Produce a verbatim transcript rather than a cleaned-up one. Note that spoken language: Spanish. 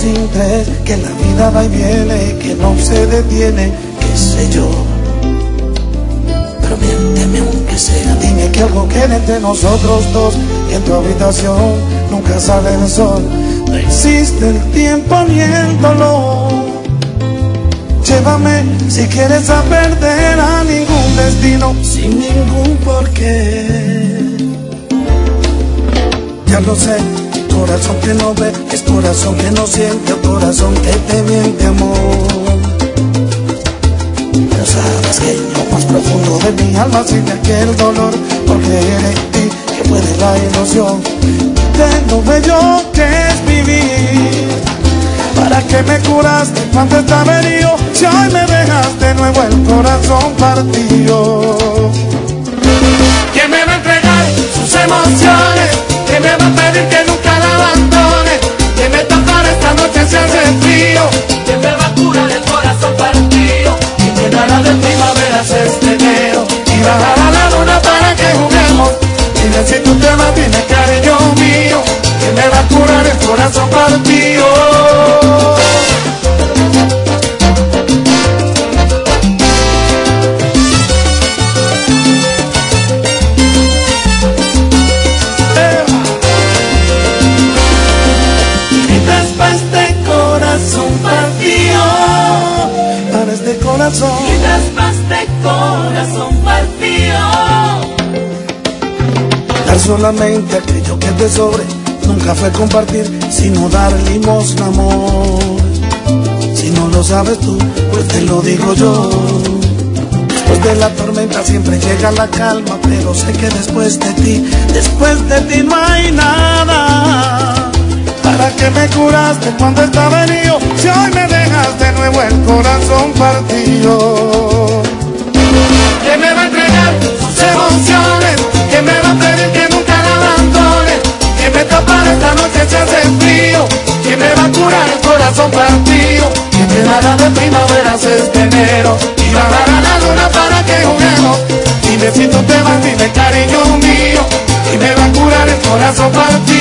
sin creer que la vida va y viene, que no se detiene, qué sé yo. Pero miénteme aunque sea, dime que algo queda entre nosotros dos. Y en tu habitación nunca sale el sol, no existe el tiempo ni el dolor. Llévame si quieres a perder a ningún destino, sin ningún porqué. Ya lo sé, corazón que no ve, es corazón que no siente, o corazón que te miente, amor. Pero sabes que en lo más profundo de mi alma siente aquel dolor, por creer en ti que puede la ilusión de lo bello que es vivir. ¿Para qué me curaste cuando estaba herido, si hoy me dejas de nuevo el corazón partido? ¿Quién me va a entregar sus emociones? ¿Quién me va a pedir que nunca la abandone? ¿Quién me tapará esta noche si hace frío? ¿Quién me va a curar el corazón partido? ¿Quién me dará de primaveras este enero? Y bajará la luna para que juguemos. Dime si tú te vas, dime cariño mío, ¿quién me va a curar el corazón partido? Gritas más de corazón partido. Dar solamente aquello que te sobre, nunca fue compartir, sino dar limosna, amor. Si no lo sabes tú, pues te lo digo yo. Después de la tormenta siempre llega la calma, pero sé que después de ti, después de ti no hay nada. ¿Para qué me curaste cuando estaba herido, si hoy me dejas de nuevo el corazón partido? ¿Quién me va a entregar sus emociones? ¿Quién me va a pedir que nunca la abandone? ¿Quién me tapará esta noche si hace frío? ¿Quién me va a curar el corazón partido? ¿Quién me dará de primaveras este enero? Y bajará la luna para que juguemos. Dime si tú te vas, dime cariño mío, ¿quién me va a curar el corazón partido?